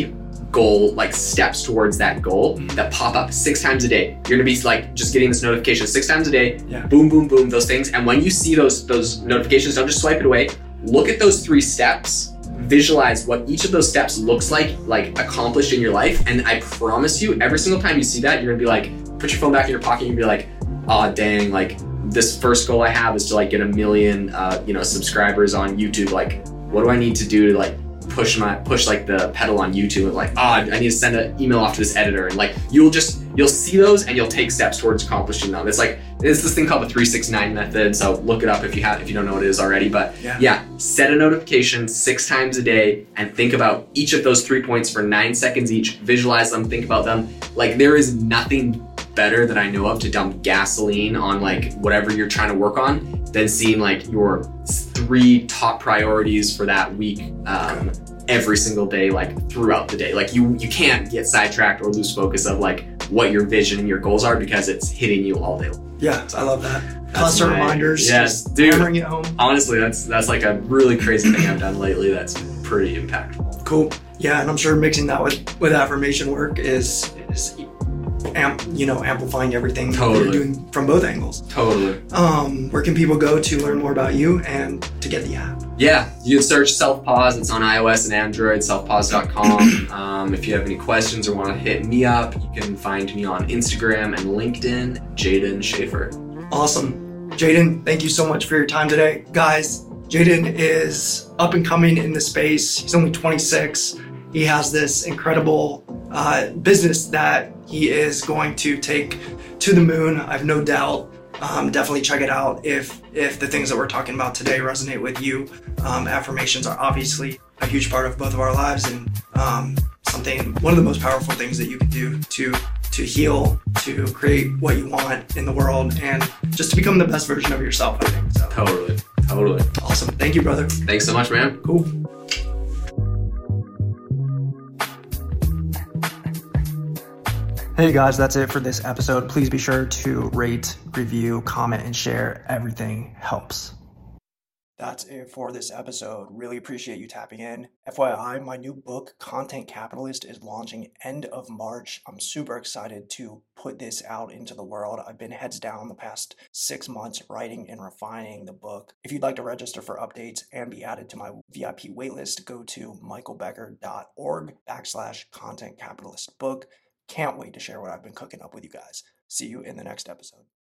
B: goal, like steps towards that goal that pop up six times a day. You're gonna be like just getting this notification six times a day,
A: yeah.
B: boom, boom, boom, those things. And when you see those those notifications, don't just swipe it away. Look at those three steps, visualize what each of those steps looks like, like accomplished in your life. And I promise you, every single time you see that, you're gonna be like, put your phone back in your pocket and you'll be like, oh dang, like this first goal I have is to like get a million, uh, you know, subscribers on YouTube. Like, what do I need to do to like push my push like the pedal on YouTube? And like, oh, I need to send an email off to this editor. And like, you'll just you'll see those and you'll take steps towards accomplishing them. It's like it's this thing called the three six nine method. So look it up if you have if you don't know what it is already. But
A: yeah.
B: yeah, set a notification six times a day and think about each of those three points for nine seconds each. Visualize them, think about them. Like, there is nothing better that I know of to dump gasoline on like whatever you're trying to work on than seeing like your three top priorities for that week um, every single day, like throughout the day. Like you you can't get sidetracked or lose focus of like what your vision and your goals are because it's hitting you all day long.
A: Yeah, I love that.
B: That's
A: Constant
B: my-
A: reminders,
B: yes,
A: just
B: dude.
A: hammering it home.
B: Honestly, that's that's like a really crazy thing I've done lately that's pretty impactful.
A: Cool. Yeah, and I'm sure mixing that with, with affirmation work is is amp, you know, amplifying everything
B: Totally.
A: that you're doing from both angles.
B: Totally.
A: Um, where can people go to learn more about you and to get the app?
B: Yeah, you can search Self Pause. It's on iOS and Android, self pause dot com. Um, if you have any questions or want to hit me up, you can find me on Instagram and LinkedIn, Jaden Schaefer.
A: Awesome. Jaden, thank you so much for your time today. Guys, Jaden is up and coming in the space. He's only twenty-six. He has this incredible uh, business that he is going to take to the moon. I have no doubt. Um, definitely check it out if if the things that we're talking about today resonate with you. Um, affirmations are obviously a huge part of both of our lives, and um, something one of the most powerful things that you can do to to heal, to create what you want in the world, and just to become the best version of yourself, I think. So
B: Totally. Totally.
A: awesome. Thank you, brother.
B: Thanks so much, man.
A: Cool. Hey guys, that's it for this episode. Please be sure to rate, review, comment, and share. Everything helps. That's it for this episode. Really appreciate you tapping in. F Y I, my new book, Content Capitalist, is launching end of March. I'm super excited to put this out into the world. I've been heads down the past six months writing and refining the book. If you'd like to register for updates and be added to my V I P waitlist, go to michaelbecker.org backslash content capitalist book. Can't wait to share what I've been cooking up with you guys. See you in the next episode.